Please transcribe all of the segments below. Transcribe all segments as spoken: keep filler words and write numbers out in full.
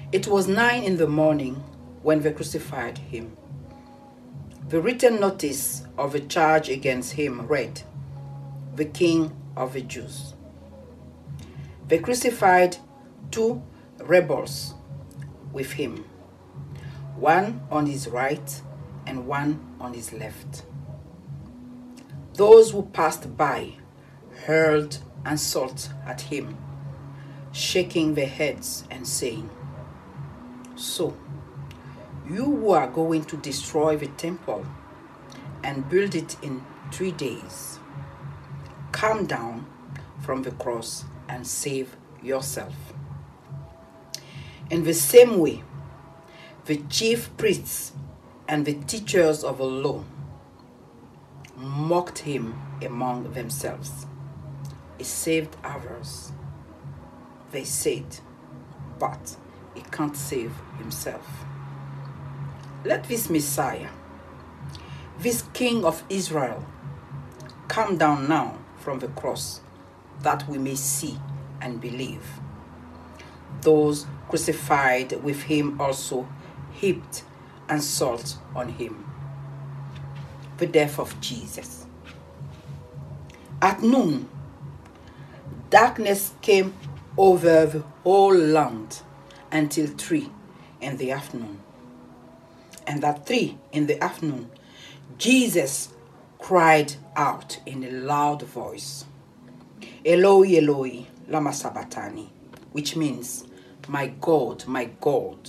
It was nine in the morning when they crucified him. The written notice of a charge against him read, "The King of the Jews." They crucified two rebels with him, one on his right and one on his left. Those who passed by hurled insults at him, shaking their heads and saying, "So, you who are going to destroy the temple and build it in three days, come down from the cross and save yourself." In the same way, the chief priests and the teachers of the law mocked him among themselves. He saved others, they said, but he can't save himself. Let this Messiah, this King of Israel, come down now from the cross, that we may see and believe. Those crucified with him also heaped insult on him. The death of Jesus. At noon, darkness came over the whole land until three in the afternoon. And at three in the afternoon, Jesus cried out in a loud voice, "Eloi, Eloi, lama sabachthani," which means, "My God, my God,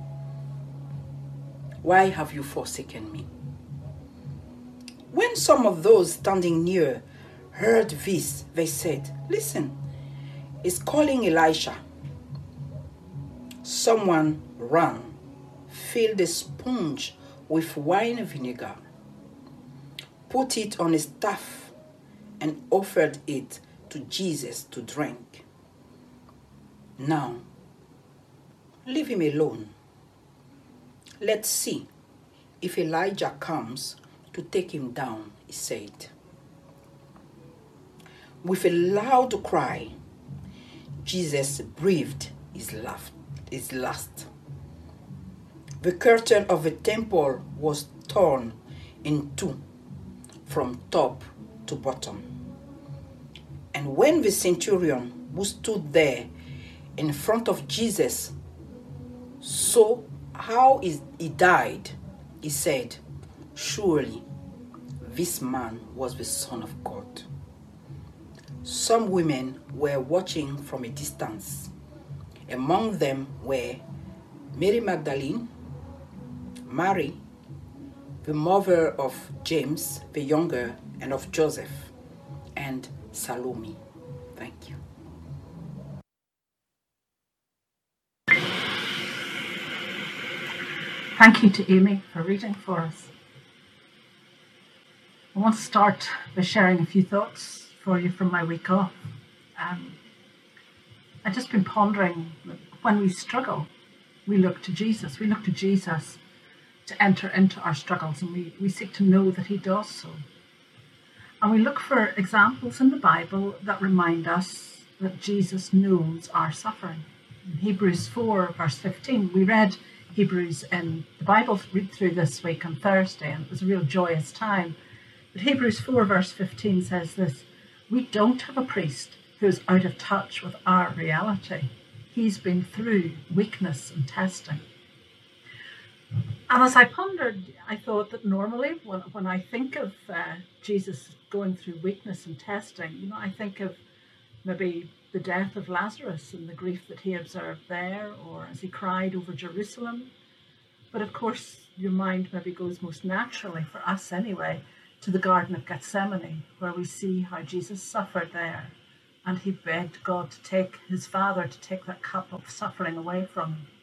why have you forsaken me?" When some of those standing near heard this, they said, "Listen, he's calling Elisha." Someone ran, filled a sponge with wine vinegar, put it on a staff, and offered it to Jesus to drink. "Now, leave him alone. Let's see if Elijah comes to take him down," he said. With a loud cry, Jesus breathed his last. His last. The curtain of the temple was torn in two from top to bottom. And when the centurion who stood there in front of Jesus saw how he died, he said, "Surely this man was the Son of God." Some women were watching from a distance. Among them were Mary Magdalene, Mary, the mother of James the younger and of Joseph, and Salome. Thank you. Thank you to Amy for reading for us. I want to start by sharing a few thoughts for you from my week off. Um, I've just been pondering that when we struggle, we look to Jesus. We look to Jesus to enter into our struggles, and we, we seek to know that he does so. And we look for examples in the Bible that remind us that Jesus knows our suffering. In Hebrews four, verse fifteen, we read Hebrews in the Bible read through this week on Thursday, and it was a real joyous time. But Hebrews four, verse fifteen says this: "We don't have a priest who is out of touch with our reality. He's been through weakness and testing." And as I pondered, I thought that normally when, when I think of uh, Jesus going through weakness and testing, you know, I think of maybe the death of Lazarus and the grief that he observed there, or as he cried over Jerusalem. But of course, your mind maybe goes most naturally, for us anyway, to the Garden of Gethsemane, where we see how Jesus suffered there, and he begged God to take his Father to take that cup of suffering away from him.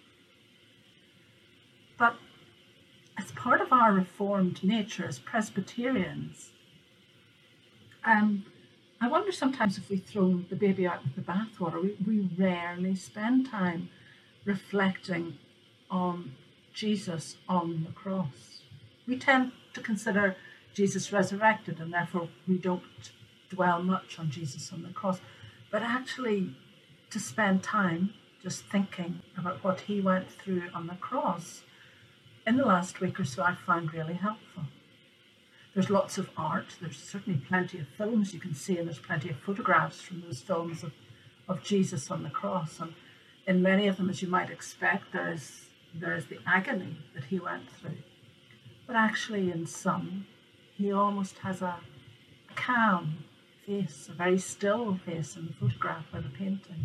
But as part of our reformed nature as Presbyterians, um, I wonder sometimes if we throw the baby out with the bathwater. We, we rarely spend time reflecting on Jesus on the cross. We tend to consider Jesus resurrected, and therefore we don't dwell much on Jesus on the cross. But actually, to spend time just thinking about what he went through on the cross in the last week or so, I found really helpful. There's lots of art. There's certainly plenty of films you can see, and there's plenty of photographs from those films of, of Jesus on the cross. And in many of them, as you might expect, there is, there is the agony that he went through. But actually in some, he almost has a, a calm face, a very still face in the photograph or the painting.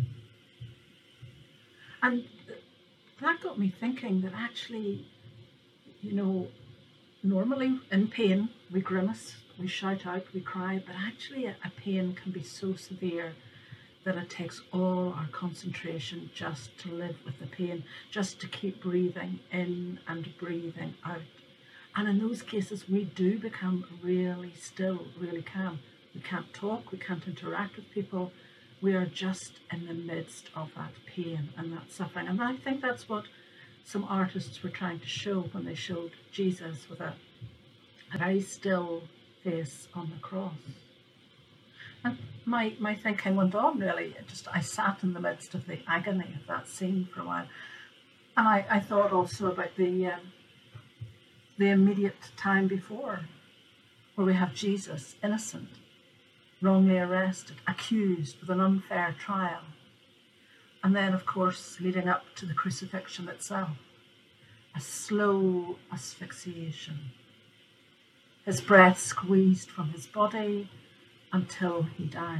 And that got me thinking that actually, you know, normally in pain, we grimace, we shout out, we cry, but actually a, a pain can be so severe that it takes all our concentration just to live with the pain, just to keep breathing in and breathing out. And in those cases, we do become really still, really calm. We can't talk, we can't interact with people. We are just in the midst of that pain and that suffering. And I think that's what some artists were trying to show when they showed Jesus with a, a very still face on the cross. And my, my thinking went on really. It just I sat in the midst of the agony of that scene for a while. And I, I thought also about the, um, the immediate time before, where we have Jesus, innocent, wrongly arrested, accused with an unfair trial. And then, of course, leading up to the crucifixion itself, a slow asphyxiation. His breath squeezed from his body until he died.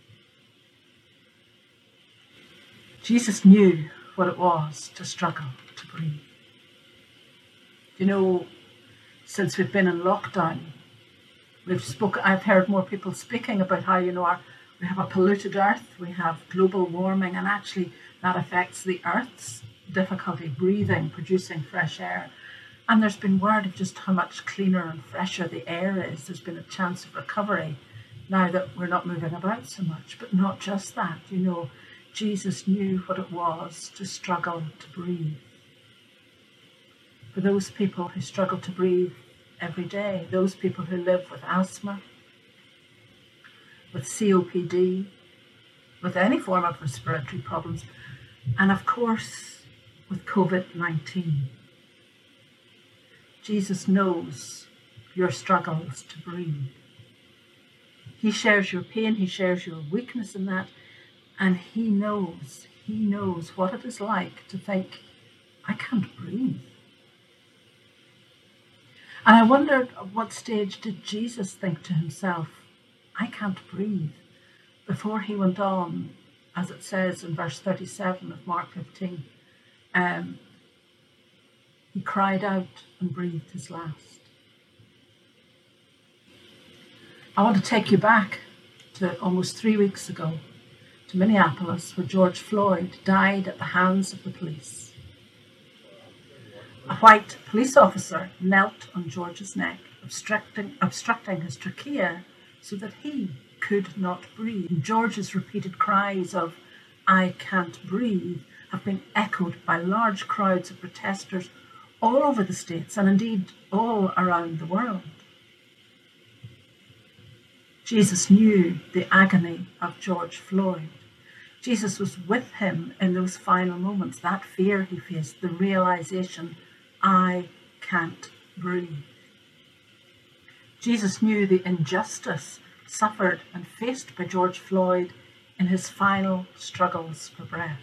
Jesus knew what it was to struggle to breathe. You know, since we've been in lockdown, we've spoken, I've heard more people speaking about how, you know, our, we have a polluted earth, we have global warming, and actually that affects the earth's difficulty breathing, producing fresh air. And there's been word of just how much cleaner and fresher the air is. There's been a chance of recovery now that we're not moving about so much. But not just that, you know, Jesus knew what it was to struggle to breathe. For those people who struggle to breathe every day, those people who live with asthma, with C O P D, with any form of respiratory problems, and of course with COVID nineteen. Jesus knows your struggles to breathe. He shares your pain, he shares your weakness in that, and he knows, he knows what it is like to think, I can't breathe. And I wondered at what stage did Jesus think to himself, I can't breathe, before he went on, as it says in verse thirty-seven of Mark fifteen, um, he cried out and breathed his last. I want to take you back to almost three weeks ago, to Minneapolis, where George Floyd died at the hands of the police. A white police officer knelt on George's neck, obstructing, obstructing his trachea so that he could not breathe. George's repeated cries of, I can't breathe, have been echoed by large crowds of protesters all over the States and indeed all around the world. Jesus knew the agony of George Floyd. Jesus was with him in those final moments, that fear he faced, the realization, I can't breathe. Jesus knew the injustice suffered and faced by George Floyd in his final struggles for breath.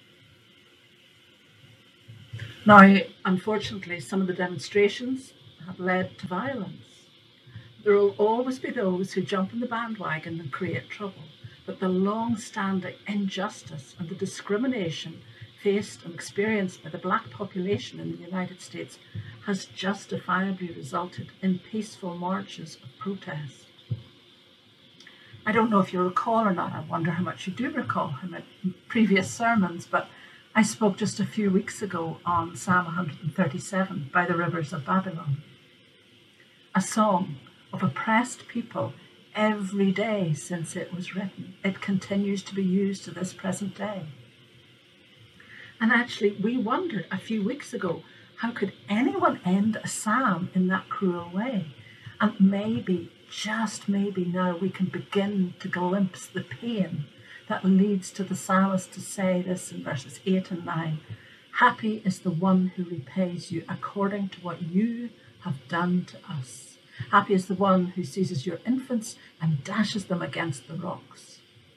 Now, unfortunately, some of the demonstrations have led to violence. There will always be those who jump in the bandwagon and create trouble, but the long-standing injustice and the discrimination faced and experienced by the black population in the United States has justifiably resulted in peaceful marches of protest. I don't know if you recall or not, I wonder how much you do recall from my previous sermons, but I spoke just a few weeks ago on Psalm one thirty-seven, By the Rivers of Babylon, a song of oppressed people every day since it was written. It continues to be used to this present day. And actually, we wondered a few weeks ago, how could anyone end a psalm in that cruel way? And maybe, just maybe now, we can begin to glimpse the pain that leads to the psalmist to say this in verses eight and nine. Happy is the one who repays you according to what you have done to us. Happy is the one who seizes your infants and dashes them against the rocks.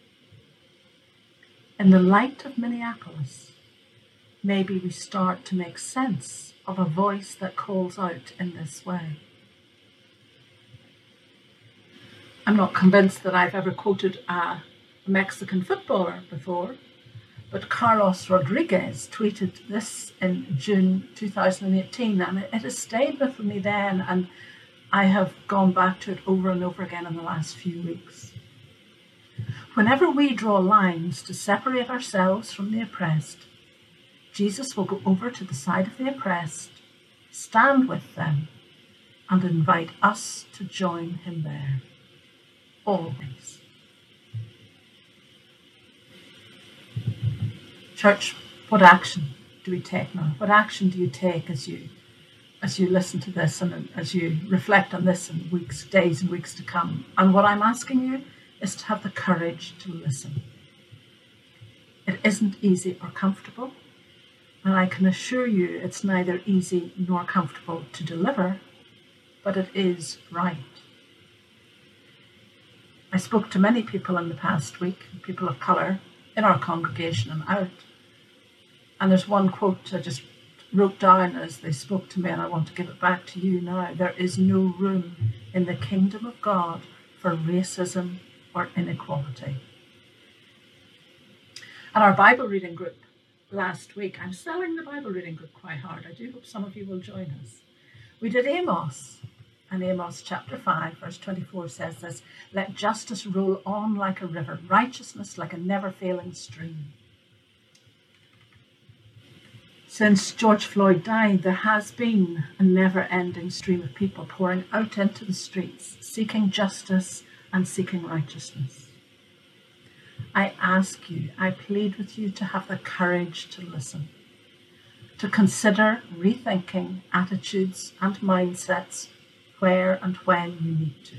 In the light of Minneapolis, maybe we start to make sense of a voice that calls out in this way. I'm not convinced that I've ever quoted a Mexican footballer before, but Carlos Rodriguez tweeted this in June two thousand eighteen, and it has stayed with me then, and I have gone back to it over and over again in the last few weeks. Whenever we draw lines to separate ourselves from the oppressed, Jesus will go over to the side of the oppressed, stand with them, and invite us to join him there. Always. Church, what action do we take now? What action do you take as you as you listen to this and as you reflect on this in weeks, days and weeks to come? And what I'm asking you is to have the courage to listen. It isn't easy or comfortable, and I can assure you it's neither easy nor comfortable to deliver, but it is right. I spoke to many people in the past week, people of colour, in our congregation and out. And there's one quote I just wrote down as they spoke to me, and I want to give it back to you now. There is no room in the kingdom of God for racism or inequality. At our Bible reading group last week, I'm selling the Bible reading group quite hard. I do hope some of you will join us. We did Amos. And Amos chapter five, verse twenty-four says this, let justice roll on like a river, righteousness like a never-failing stream. Since George Floyd died, there has been a never-ending stream of people pouring out into the streets, seeking justice and seeking righteousness. I ask you, I plead with you to have the courage to listen, to consider rethinking attitudes and mindsets where and when you need to.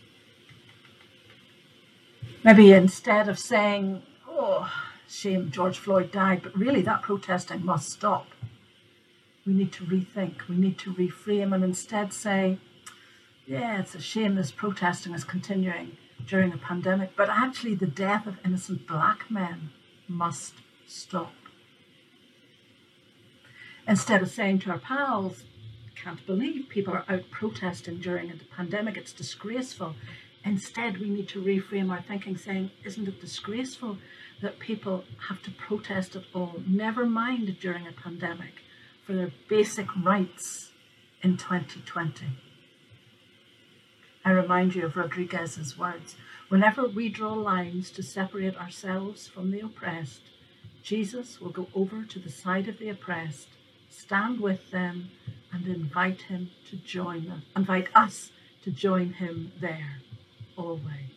Maybe instead of saying, oh, shame George Floyd died, but really that protesting must stop, we need to rethink, we need to reframe, and instead say, yeah, it's a shame this protesting is continuing during a pandemic, but actually the death of innocent black men must stop. Instead of saying to our pals, can't believe people are out protesting during a pandemic, it's disgraceful. Instead, we need to reframe our thinking, saying, isn't it disgraceful that people have to protest at all, never mind during a pandemic, for their basic rights in twenty twenty? I remind you of Rodriguez's words, whenever we draw lines to separate ourselves from the oppressed, Jesus will go over to the side of the oppressed, stand with them, and invite him to join us, invite us to join him there, always.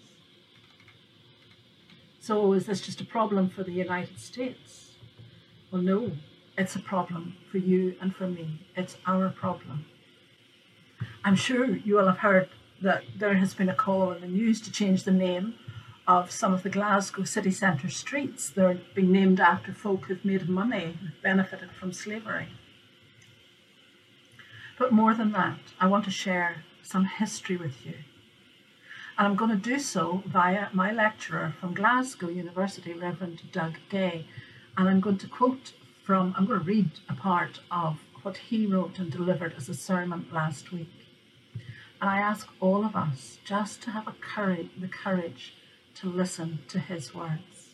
So is this just a problem for the United States? Well, no, it's a problem for you and for me. It's our problem. I'm sure you will have heard that there has been a call in the news to change the name of some of the Glasgow city centre streets. They're being named after folk who've made money, who've benefited from slavery. But more than that, I want to share some history with you. And I'm going to do so via my lecturer from Glasgow University, Reverend Doug Gay. And I'm going to quote from, I'm going to read a part of what he wrote and delivered as a sermon last week. And I ask all of us just to have a courage, the courage to listen to his words.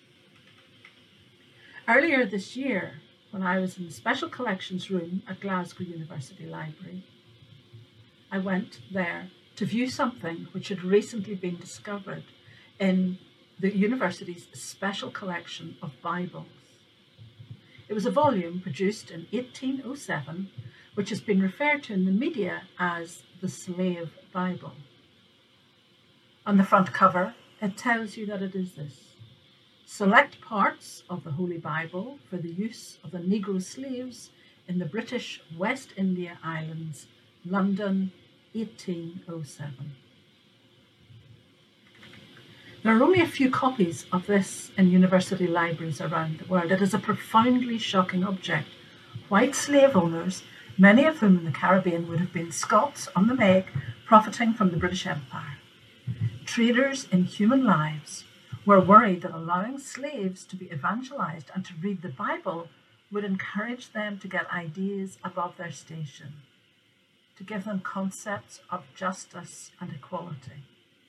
Earlier this year, when I was in the Special Collections room at Glasgow University Library, I went there to view something which had recently been discovered in the university's special collection of Bibles. It was a volume produced in eighteen oh seven, which has been referred to in the media as the Slave Bible. On the front cover, it tells you that it is this: select parts of the Holy Bible for the use of the Negro slaves in the British West India Islands, London, eighteen oh seven. There are only a few copies of this in university libraries around the world. It is a profoundly shocking object. White slave owners, many of whom in the Caribbean would have been Scots on the make, profiting from the British Empire. Traders in human lives were worried that allowing slaves to be evangelized and to read the Bible would encourage them to get ideas above their station, to give them concepts of justice and equality.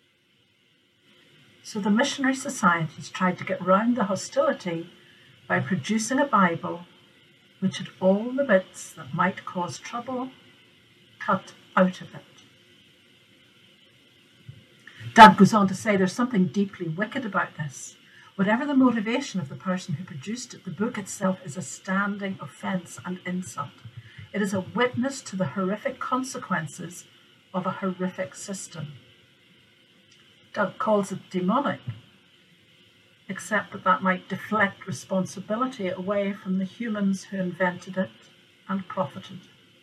So the missionary societies tried to get round the hostility by producing a Bible which had all the bits that might cause trouble cut out of it. Dad goes on to say there's something deeply wicked about this. Whatever the motivation of the person who produced it, the book itself is a standing offence and insult. It is a witness to the horrific consequences of a horrific system. Doug calls it demonic, except that that might deflect responsibility away from the humans who invented it and profited.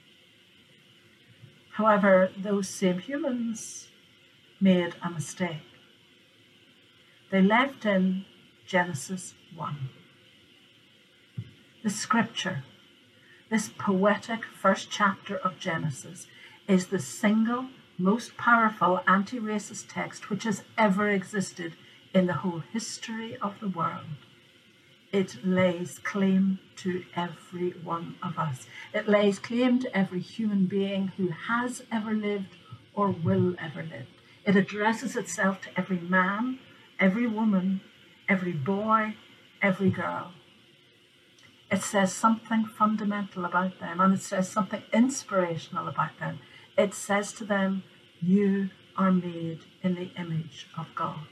However, those same humans made a mistake. They left in Genesis one. The scripture, this poetic first chapter of Genesis, is the single most powerful anti-racist text which has ever existed in the whole history of the world. It lays claim to every one of us. It lays claim to every human being who has ever lived or will ever live. It addresses itself to every man, every woman, every boy, every girl. It says something fundamental about them, and it says something inspirational about them. It says to them, you are made in the image of God.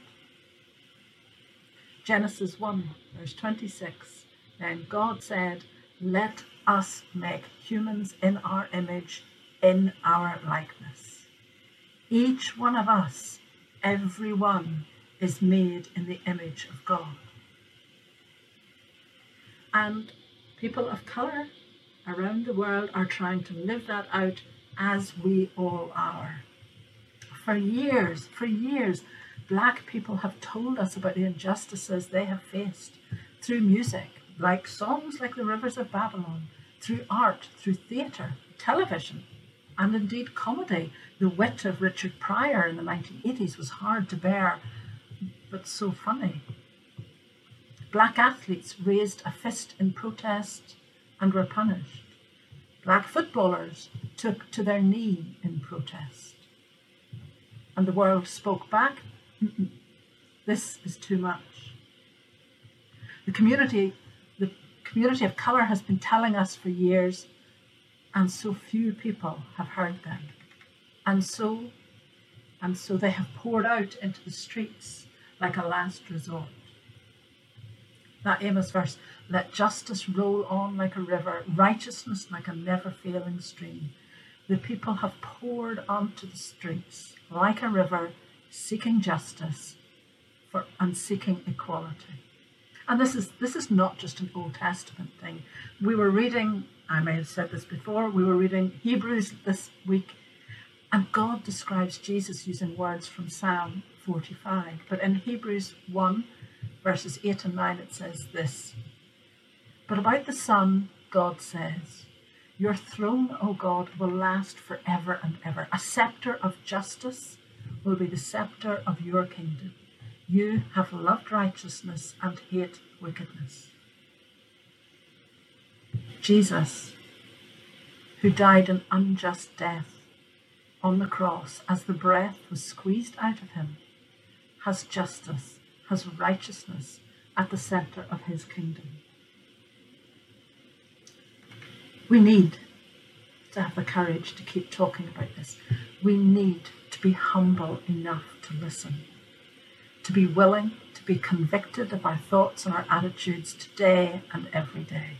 Genesis one, verse twenty-six, then God said, let us make humans in our image, in our likeness. Each one of us, every one, is made in the image of God. And people of colour around the world are trying to live that out as we all are. For years, for years, Black people have told us about the injustices they have faced through music, like songs like The Rivers of Babylon, through art, through theatre, television, and indeed comedy. The wit of Richard Pryor in the nineteen eighties was hard to bear, but so funny. Black athletes raised a fist in protest and were punished. Black footballers took to their knee in protest. And the world spoke back, mm-mm, this is too much. The community, the community of colour has been telling us for years, and so few people have heard them. And so, and so they have poured out into the streets like a last resort. That Amos verse, let justice roll on like a river, righteousness like a never-failing stream. The people have poured onto the streets like a river, seeking justice for, and seeking equality. And this is this is not just an Old Testament thing. We were reading, I may have said this before, we were reading Hebrews this week, and God describes Jesus using words from Psalm forty-five. But in Hebrews one, verses eight and nine, it says this, but about the Son, God says, your throne, O God, will last forever and ever. A scepter of justice will be the scepter of your kingdom. You have loved righteousness and hate wickedness. Jesus, who died an unjust death on the cross as the breath was squeezed out of him, has justice, has righteousness at the centre of his kingdom. We need to have the courage to keep talking about this. We need to be humble enough to listen, to be willing to be convicted of our thoughts and our attitudes today and every day.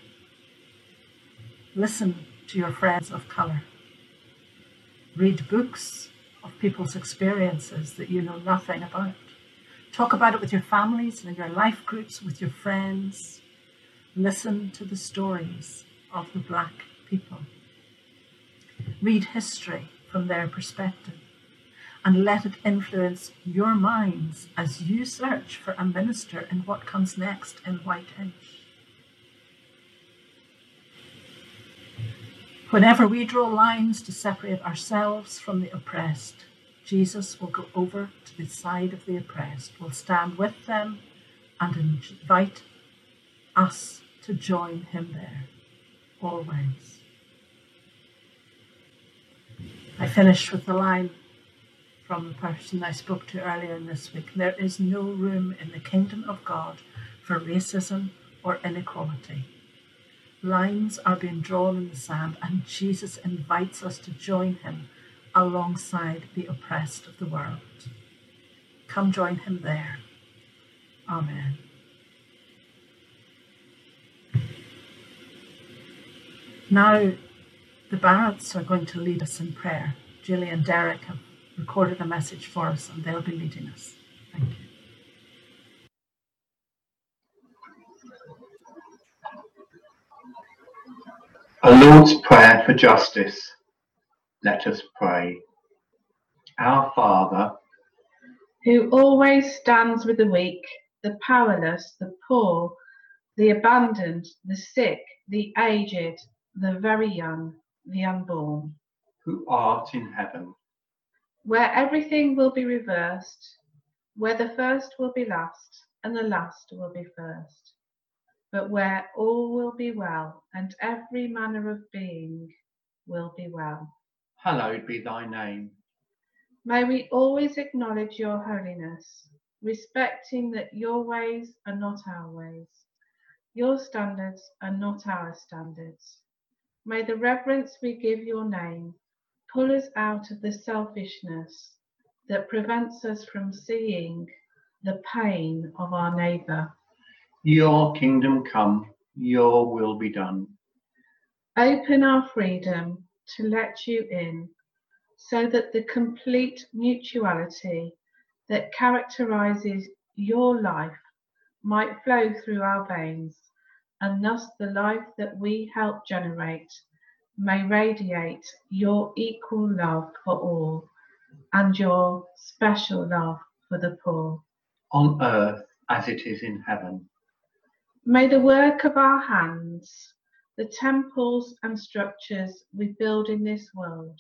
Listen to your friends of colour. Read books of people's experiences that you know nothing about. Talk about it with your families and in your life groups, with your friends. Listen to the stories of the Black people. Read history from their perspective. and let it influence your minds as you search for a minister in what comes next in Whitehinch. Whenever we draw lines to separate ourselves from the oppressed, Jesus will go over to the side of the oppressed, will stand with them and invite us to join him there, always. I finish with the line from the person I spoke to earlier in this week. There is no room in the kingdom of God for racism or inequality. Lines are being drawn in the sand, and Jesus invites us to join him alongside the oppressed of the world. Come join him there. Amen. Now, the Barretts are going to lead us in prayer. Julie and Derek have recorded a message for us, and they'll be leading us. Thank you. A Lord's Prayer for Justice. Let us pray. Our Father, who always stands with the weak, the powerless, the poor, the abandoned, the sick, the aged, the very young, the unborn, who art in heaven, where everything will be reversed, where the first will be last and the last will be first, but where all will be well and every manner of being will be well. Hallowed be thy name. May we always acknowledge your holiness, respecting that your ways are not our ways, your standards are not our standards. May the reverence we give your name pull us out of the selfishness that prevents us from seeing the pain of our neighbour. Your kingdom come, your will be done. Open our freedom to let you in, so that the complete mutuality that characterises your life might flow through our veins, and thus the life that we help generate may radiate your equal love for all and your special love for the poor. On earth as it is in heaven. May the work of our hands, the temples and structures we build in this world,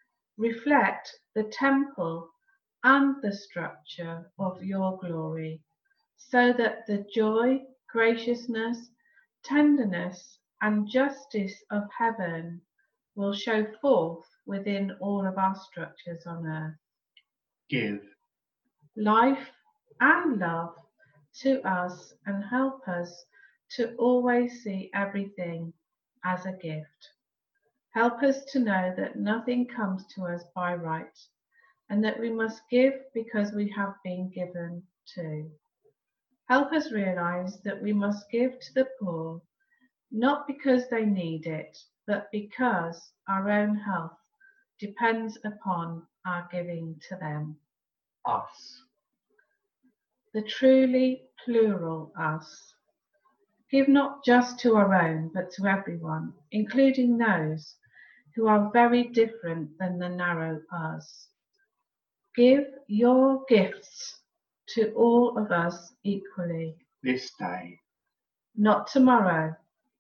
reflect the temple and the structure of your glory, so that the joy, graciousness, tenderness, and justice of heaven will show forth within all of our structures on earth. Give life and love to us and help us to always see everything as a gift. Help us to know that nothing comes to us by right, and that we must give because we have been given to. Help us realize that we must give to the poor, not because they need it, but because our own health depends upon our giving to them. Us. The truly plural us. Give not just to our own, but to everyone, including those who are very different than the narrow us. Give your gifts to all of us equally. This day. Not tomorrow.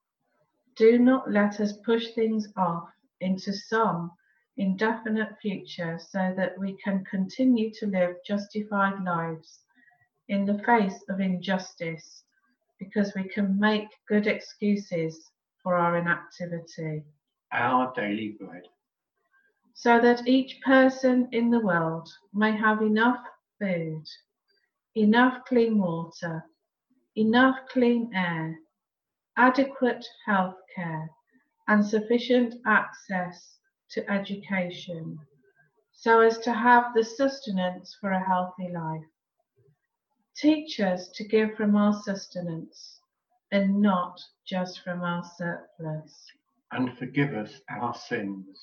Do not let us push things off into some indefinite future so that we can continue to live justified lives in the face of injustice, because we can make good excuses for our inactivity. Our daily bread. So that each person in the world may have enough food, enough clean water, enough clean air, adequate health care, and sufficient access to education, so as to have the sustenance for a healthy life. Teach us to give from our sustenance and not just from our surplus. And forgive us our sins.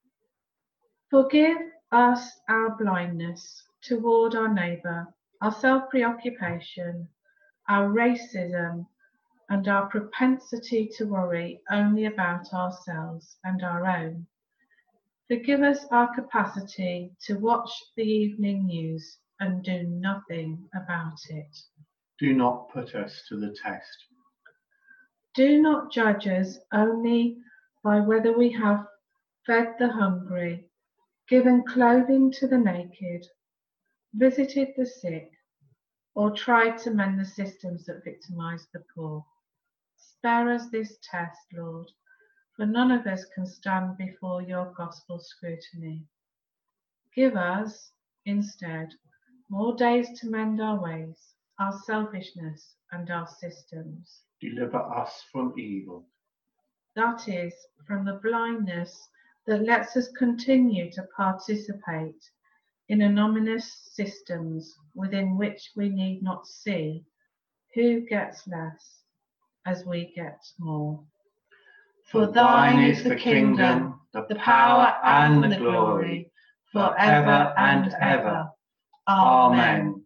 Forgive us our blindness toward our neighbour, our self-preoccupation, our racism, and our propensity to worry only about ourselves and our own. Forgive us our capacity to watch the evening news and do nothing about it. Do not put us to the test. Do not judge us only by whether we have fed the hungry, given clothing to the naked, visited the sick, or tried to mend the systems that victimize the poor. Spare us this test, Lord, for none of us can stand before your gospel scrutiny. Give us, instead, more days to mend our ways, our selfishness, and our systems. Deliver us from evil. That is, from the blindness that lets us continue to participate in anonymous systems within which we need not see who gets less as we get more. For thine is the kingdom, the power, and the glory, forever and ever. Amen.